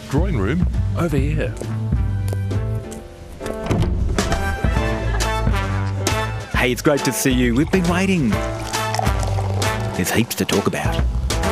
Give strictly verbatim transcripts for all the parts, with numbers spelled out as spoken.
Drawing room over here. Hey, it's great to see you. We've been waiting. There's heaps to talk about.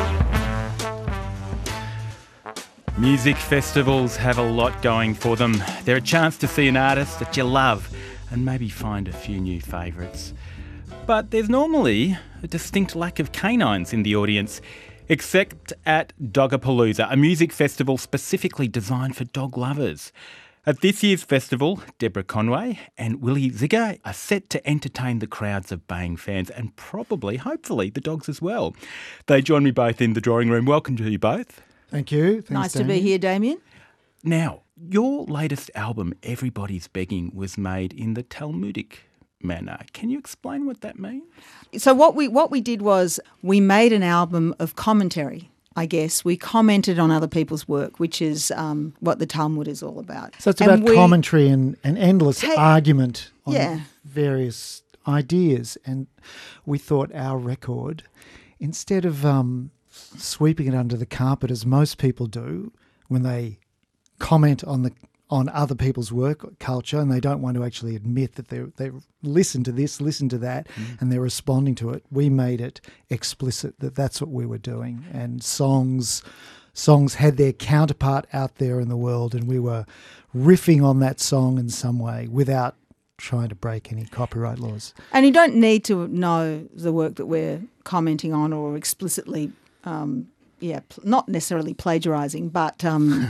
Music festivals have a lot going for them. They're a chance to see an artist that you love and maybe find a few new favourites. But there's normally a distinct lack of canines in the audience, except at Dogapalooza, a music festival specifically designed for dog lovers. At this year's festival, Deborah Conway and Willie Ziger are set to entertain the crowds of baying fans and probably, hopefully, the dogs as well. They join me both in the drawing room. Welcome to you both. Thank you. Thanks, nice Damien. to be here, Damien. Now, your latest album, Everybody's Begging, was made in the Talmudic manner. Can you explain what that means? So what we what we did was we made an album of commentary. I guess we commented on other people's work, which is um, what the Talmud is all about. So it's And about we- commentary and, and endless Hey, argument on yeah. various ideas. And we thought our record, instead of um, sweeping it under the carpet as most people do when they comment on the on other people's work culture, and they don't want to actually admit that they they listen to this, listen to that, mm. and they're responding to it. We made it explicit that that's what we were doing, and songs songs had their counterpart out there in the world, and we were riffing on that song in some way without trying to break any copyright laws. And you don't need to know the work that we're commenting on or explicitly, um, yeah, pl- not necessarily plagiarising, but um,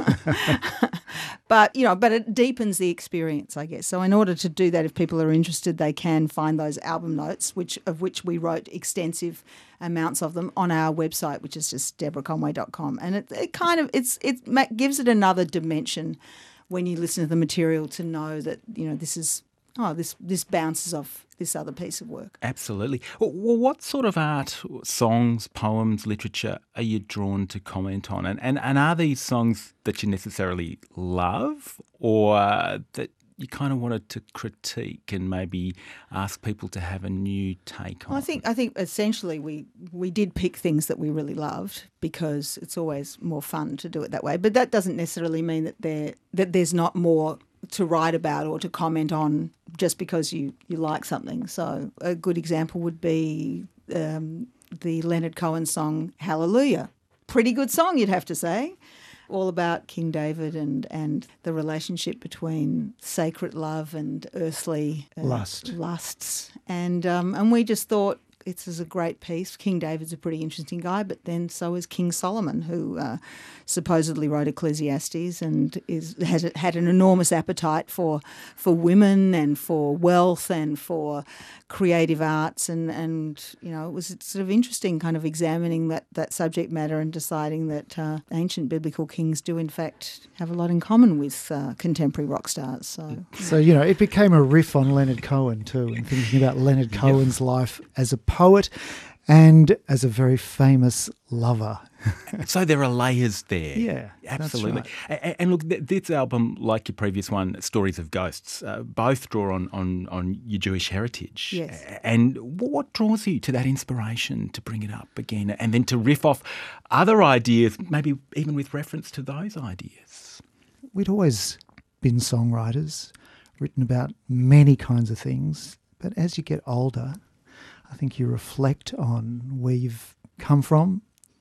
but you know, but it deepens the experience, I guess. So in order to do that, if people are interested, they can find those album notes, which of which we wrote extensive amounts of them on our website, which is just deborah conway dot com, and it, it kind of it's it ma- gives it another dimension when you listen to the material to know that, you know, this is oh this this bounces off this other piece of work. Absolutely. Well, what sort of art, songs, poems, literature are you drawn to comment on? And, and, and are these songs that you necessarily love or that you kind of wanted to critique and maybe ask people to have a new take on? Well, I think I think essentially we, we did pick things that we really loved because it's always more fun to do it that way. But that doesn't necessarily mean that there that there's not more to write about or to comment on just because you, you like something. So a good example would be um, the Leonard Cohen song Hallelujah. Pretty good song, you'd have to say. All about King David and, and the relationship between sacred love and earthly uh, Lust. lusts. And um, and we just thought it's is a great piece. King David's a pretty interesting guy, but then so is King Solomon, who uh, supposedly wrote Ecclesiastes and is has had an enormous appetite for for women and for wealth and for creative arts, and, and you know, it was sort of interesting kind of examining that, that subject matter and deciding that uh, ancient biblical kings do in fact have a lot in common with uh, contemporary rock stars. So, So, you know, it became a riff on Leonard Cohen too, and thinking about Leonard Cohen's life as a poet and as a very famous lover. So there are layers there. Yeah, absolutely. that's A- a- And look, th- this album, like your previous one, Stories of Ghosts, uh, both draw on, on, on your Jewish heritage. Yes. A- And what draws you to that inspiration to bring it up again and then to riff off other ideas, maybe even with reference to those ideas? We'd always been songwriters, written about many kinds of things, but as you get older, I think you reflect on where you've come from,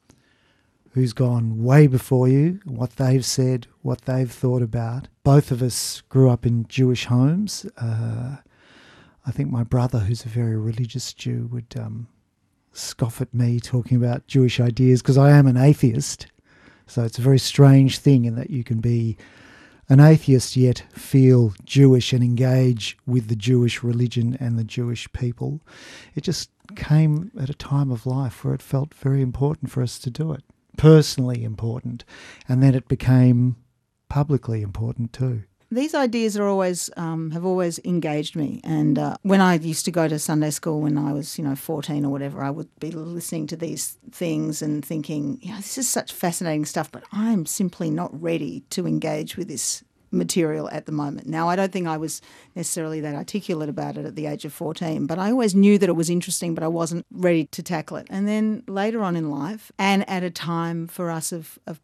who's gone way before you, what they've said, what they've thought about. Both of us grew up in Jewish homes. Uh, I think my brother, who's a very religious Jew, would um, scoff at me talking about Jewish ideas because I am an atheist. So it's a very strange thing in that you can be an atheist yet feel Jewish and engage with the Jewish religion and the Jewish people. It just came at a time of life where it felt very important for us to do it, personally important, and then it became publicly important too. these ideas are always um, have always engaged me. And uh, when I used to go to Sunday school when I was, you know, fourteen or whatever, I would be listening to these things and thinking, you know, this is such fascinating stuff, but I'm simply not ready to engage with this material at the moment. Now, I don't think I was necessarily that articulate about it at the age of fourteen, but I always knew that it was interesting, but I wasn't ready to tackle it. And then later on in life, and at a time for us of, of quite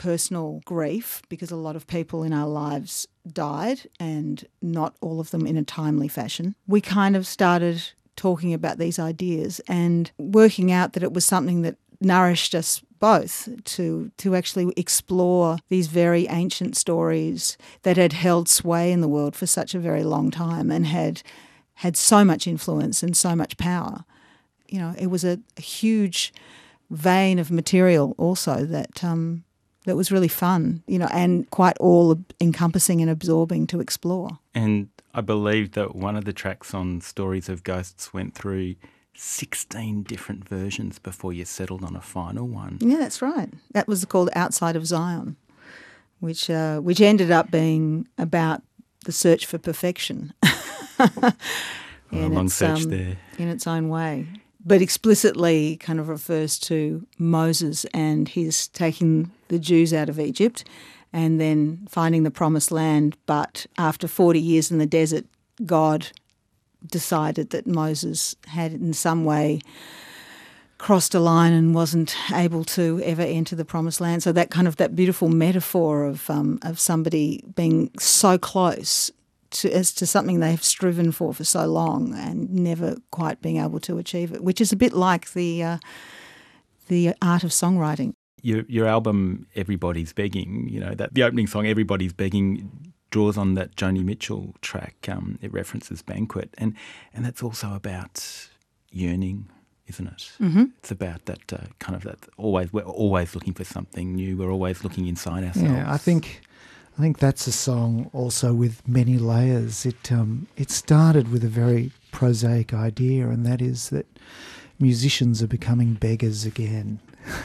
personal grief because a lot of people in our lives died and not all of them in a timely fashion, we kind of started talking about these ideas and working out that it was something that nourished us both to to actually explore these very ancient stories that had held sway in the world for such a very long time and had had so much influence and so much power. You know, it was a, a huge vein of material also that um, that was really fun, you know, and quite all-encompassing and absorbing to explore. And I believe that one of the tracks on Stories of Ghosts went through sixteen different versions before you settled on a final one. Yeah, that's right. That was called Outside of Zion, which uh, which ended up being about the search for perfection. Well, a long its, search um, there. in its own way. But explicitly kind of refers to Moses and his taking the Jews out of Egypt and then finding the promised land. But after forty years in the desert, God decided that Moses had in some way crossed a line and wasn't able to ever enter the promised land. So that kind of that beautiful metaphor of um, of somebody being so close to, as to something they've striven for for so long and never quite being able to achieve it, which is a bit like the uh, the art of songwriting. Your your album Everybody's Begging, you know, that the opening song Everybody's Begging draws on that Joni Mitchell track. Um, it references Banquet, and and that's also about yearning, isn't it? Mm-hmm. It's about that uh, kind of that always we're always looking for something new. We're always looking inside ourselves. Yeah, I think I think that's a song also with many layers. It um, it started with a very prosaic idea, and that is that musicians are becoming beggars again.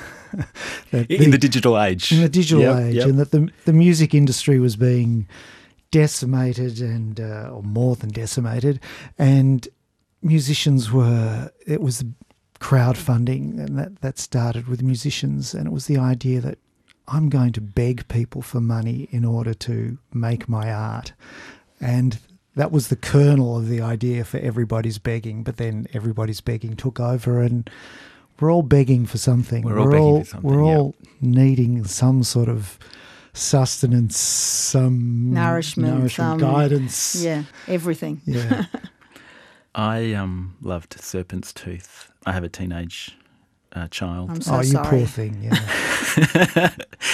in the, the digital age. In the digital yep, age, yep. and that the the music industry was being decimated and uh, or more than decimated, and musicians were, it was crowdfunding, and that, that started with musicians, and it was the idea that I'm going to beg people for money in order to make my art. And that was the kernel of the idea for Everybody's Begging, but then Everybody's Begging took over, and we're all begging for something. We're all we're begging all, for something, We're yeah. all needing some sort of sustenance, some Nourishment, nourishment some- guidance. Yeah, everything. Yeah. I um, loved Serpent's Tooth. I have a teenage uh, child. I'm so oh, you sorry. poor thing, yeah.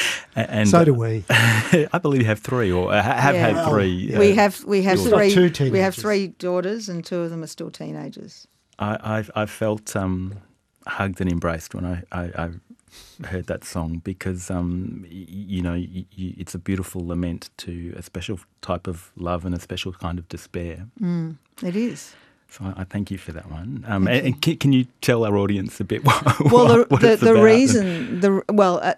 and So do we. I believe you have three, or uh, have Yeah. had three. We uh, have we have We've got three two we have teenagers. three daughters and two of them are still teenagers. I, I've I felt um, hugged and embraced when I, I, I heard that song because um, y- you know y- y- it's a beautiful lament to a special type of love and a special kind of despair. Mm, it is. So I, I thank you for that one. Um, and and can, can you tell our audience a bit what, Well, the what the, it's the about? reason the well, uh,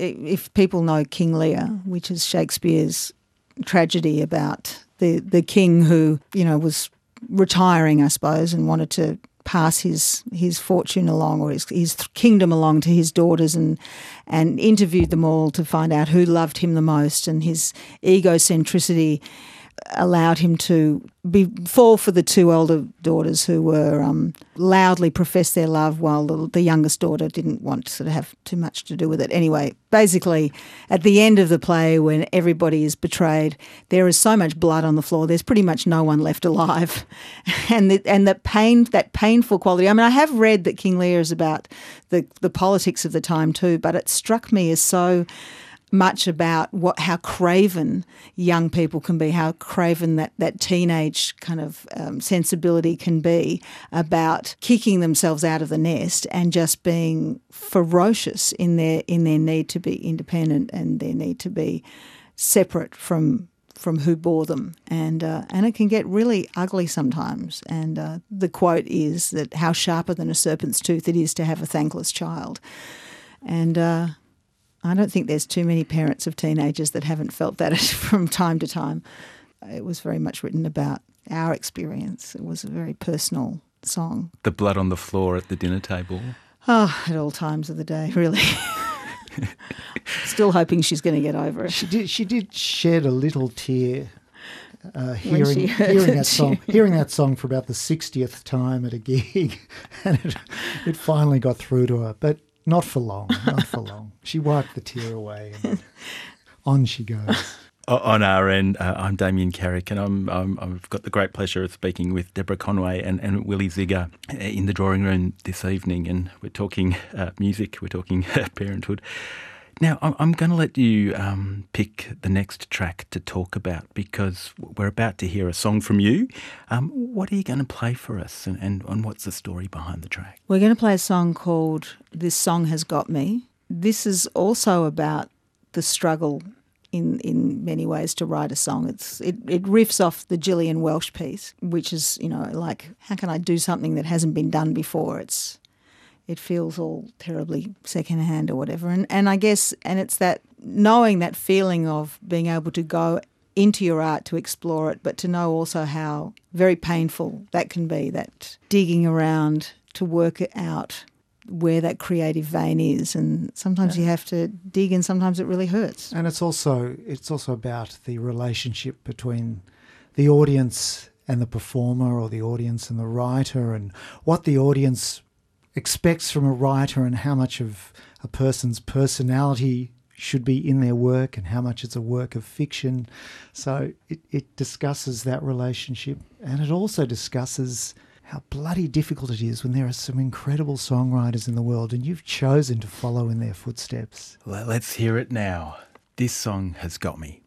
if people know King Lear, which is Shakespeare's tragedy about the the king who you know was retiring, I suppose, and wanted to pass his his fortune along or his his kingdom along to his daughters, and and interviewed them all to find out who loved him the most, and his egocentricity allowed him to be fall for the two elder daughters who were um, loudly profess their love, while the, the youngest daughter didn't want to sort of have too much to do with it. Anyway, basically, at the end of the play, when everybody is betrayed, there is so much blood on the floor. There's pretty much no one left alive, and the, and the pain, that painful quality. I mean, I have read that King Lear is about the the politics of the time too, but it struck me as so much about what how craven young people can be, how craven that, that teenage kind of um, sensibility can be about kicking themselves out of the nest and just being ferocious in their in their need to be independent and their need to be separate from from who bore them. And uh, and it can get really ugly sometimes. And uh, the quote is that how sharper than a serpent's tooth it is to have a thankless child. And uh, I don't think there's too many parents of teenagers that haven't felt that from time to time. It was very much written about our experience. It was a very personal song. The blood on the floor at the dinner table. Oh, at all times of the day, really. Still hoping she's going to get over it. She did. She did shed a little tear uh, When hearing she heard hearing it, that song. she- Hearing that song for about the sixtieth time at a gig, and it, it finally got through to her. But Not for long, not for long. She wiped the tear away and on she goes. On our end, uh, I'm Damien Carrick, and I'm, I'm, I've got the great pleasure of speaking with Deborah Conway and, and Willie Ziegler in the drawing room this evening, and we're talking uh, music, we're talking parenthood. Now, I'm, I'm going to let you um, pick the next track to talk about, because we're about to hear a song from you. Um, what are you going to play for us, and, and, and what's the story behind the track? We're going to play a song called This Song Has Got Me. This is also about the struggle in in many ways to write a song. It's it, it riffs off the Gillian Welsh piece, which is, you know, like, how can I do something that hasn't been done before? It's it feels all terribly secondhand or whatever. And and I guess and it's that knowing that feeling of being able to go into your art to explore it, but to know also how very painful that can be, that digging around to work it out where that creative vein is, and sometimes you have to dig and sometimes it really hurts. And it's also it's also about the relationship between the audience and the performer, or the audience and the writer, and what the audience expects from a writer, and how much of a person's personality should be in their work and how much it's a work of fiction. So it, it discusses that relationship, and it also discusses how bloody difficult it is when there are some incredible songwriters in the world and you've chosen to follow in their footsteps. Well, let's hear it now. This Song Has Got Me.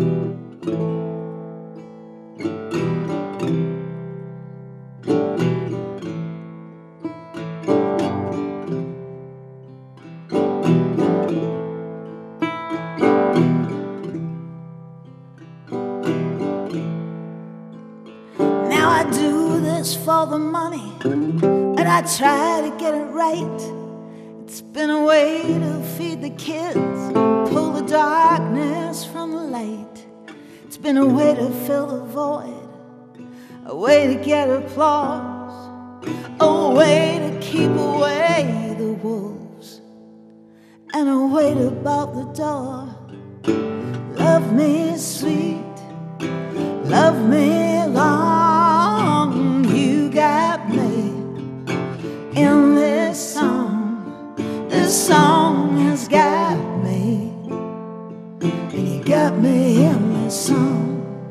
For the money, and I try to get it right. It's been a way to feed the kids, pull the darkness from the light. It's been a way to fill the void, a way to get applause, a way to keep away the wolves, and a way to bolt the door. Love me sweet, love me long, you got me in this song. This song has got me, and you got me in this song.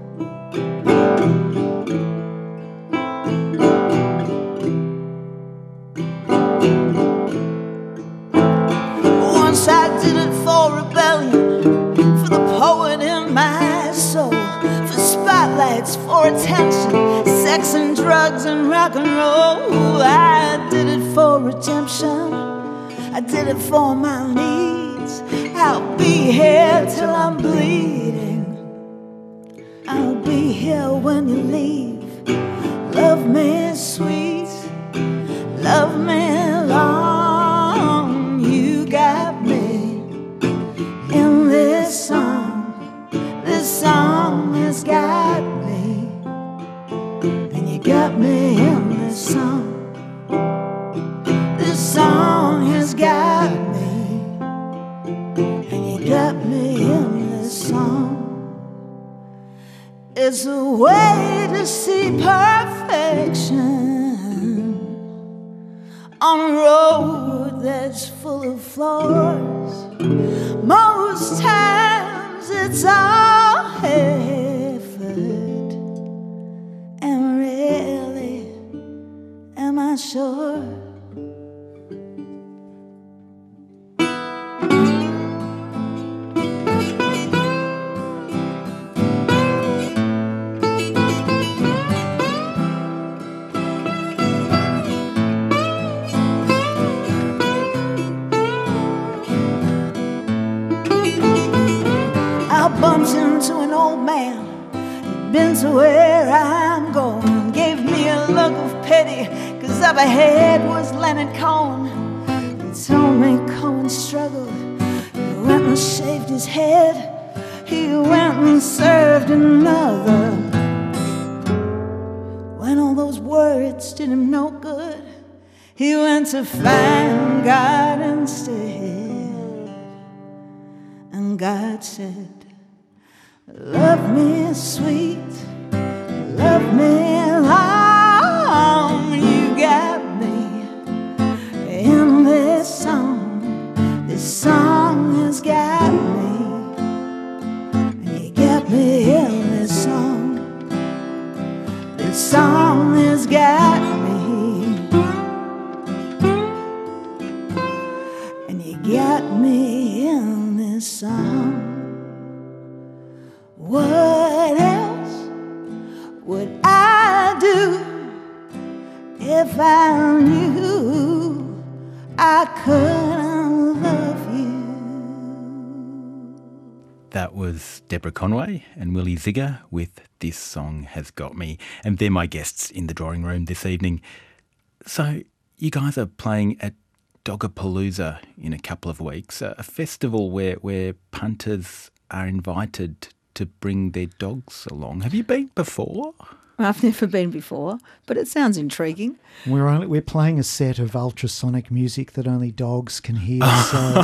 Once I did it for rebellion, for the poet in my soul, for spotlights, for attention, sex and drugs and rock and roll. I did it for redemption, I did it for my needs. I'll be here till I'm bleeding, I'll be here when you leave. Love me sweet, love me long, you got me in this song. This song has got me, and you got me in this song. This song has got me, and you got me in this song. It's a way to see perfection on a road that's full of flaws. Most times it's all effort, and really, am I sure? Bumped into an old man, he'd been to where I'm going, gave me a look of pity, cause up ahead was Leonard Cohen. He told me Cohen struggled, he went and shaved his head, he went and served another. When all those words did him no good, he went to find God instead, and God said, love me sweet, love me long, you got me in this song. me in this song. What else would I do if I knew I couldn't love you? That was Deborah Conway and Willie Zigger with This Song Has Got Me. And they're my guests in the drawing room this evening. So you guys are playing at Doggapalooza in a couple of weeks, a festival where, where punters are invited to bring their dogs along. Have you been before? I've never been before, but it sounds intriguing. We're only we're playing a set of ultrasonic music that only dogs can hear. So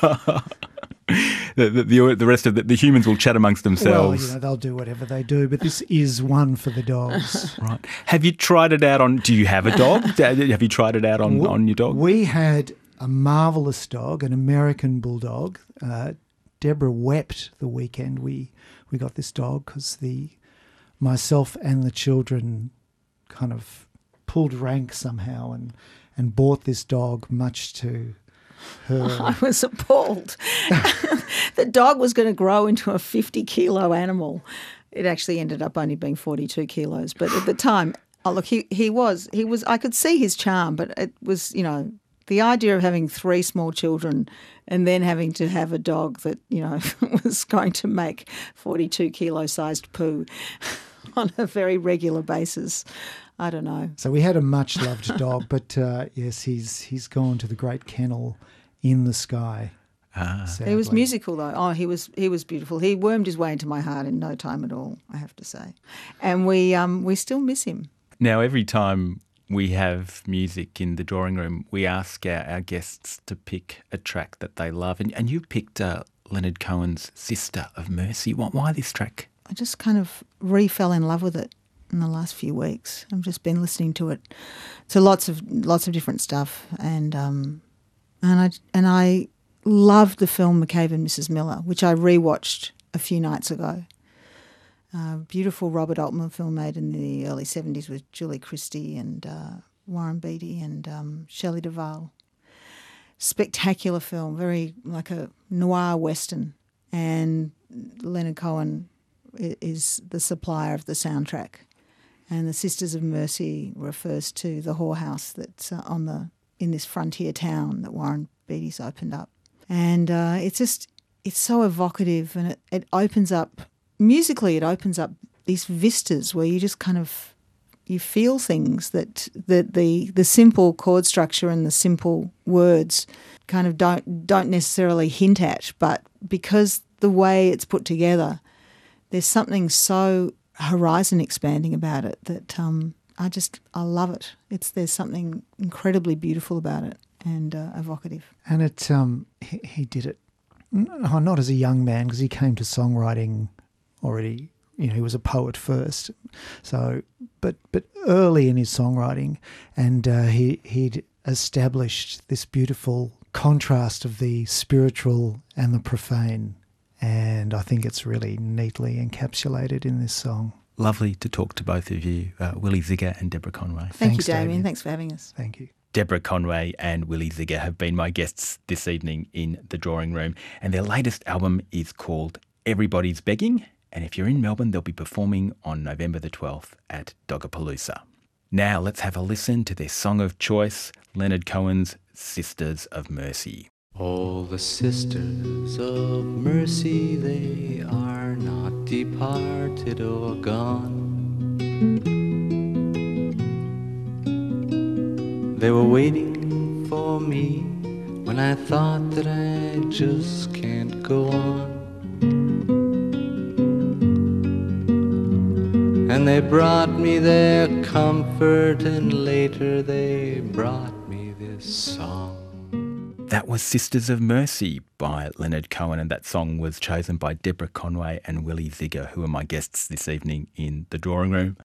the, the the rest of the, the humans will chat amongst themselves. Well, you know, they'll do whatever they do, but this is one for the dogs. Right. Have you tried it out on? Do you have a dog? Have you tried it out on, we, on your dog? We had a marvellous dog, an American bulldog. Uh, Deborah wept the weekend we we got this dog because the myself and the children kind of pulled rank somehow and, and bought this dog, much to her. I was appalled. The dog was going to grow into a fifty kilo animal. It actually ended up only being forty-two kilos. But at the time, oh look, he, he was, he was, I could see his charm, but it was, you know, the idea of having three small children and then having to have a dog that, you know, was going to make forty-two kilo sized poo on a very regular basis. I don't know. So we had a much loved dog, but uh, yes, he's he's gone to the great kennel in the sky. Ah. Sadly. He was musical though. Oh, he was he was beautiful. He wormed his way into my heart in no time at all, I have to say. And we um we still miss him. Now, every time we have music in the drawing room, we ask our, our guests to pick a track that they love. And, and you picked uh, Leonard Cohen's Sister of Mercy. Why, why this track? I just kind of re-fell in love with it in the last few weeks. I've just been listening to it, to lots of lots of different stuff, and um, and I and I loved the film McCabe and Missus Miller, which I rewatched a few nights ago. Uh, beautiful Robert Altman film made in the early seventies with Julie Christie and uh, Warren Beatty and um, Shelley Duvall. Spectacular film, very like a noir western, and Leonard Cohen is the supplier of the soundtrack. And the Sisters of Mercy refers to the whorehouse that's uh, on the in this frontier town that Warren Beatty's opened up. And uh, it's just, it's so evocative, and it, it opens up, musically it opens up these vistas where you just kind of, you feel things that, that the the simple chord structure and the simple words kind of don't don't necessarily hint at, but because the way it's put together, there's something so horizon expanding about it that um, I just, I love it. It's There's something incredibly beautiful about it and uh, evocative. And it um, he, he did it no, not as a young man, because he came to songwriting already, you know, he was a poet first. So, but but early in his songwriting, and uh, he he'd established this beautiful contrast of the spiritual and the profane. And I think it's really neatly encapsulated in this song. Lovely to talk to both of you, uh, Willie Zigger and Deborah Conway. Thank Thanks, you, Damien. Damien. Thanks for having us. Thank you. Deborah Conway and Willie Zigger have been my guests this evening in the drawing room, and their latest album is called Everybody's Begging, and if you're in Melbourne, they'll be performing on November the twelfth at Doggapalooza. Now let's have a listen to their song of choice, Leonard Cohen's Sisters of Mercy. All the sisters of mercy, they are not departed or gone. They were waiting for me when I thought that I just can't go on. And they brought me their comfort, and later they brought me this song. That was Sisters of Mercy by Leonard Cohen, and that song was chosen by Deborah Conway and Willie Zigger, who are my guests this evening in the drawing room.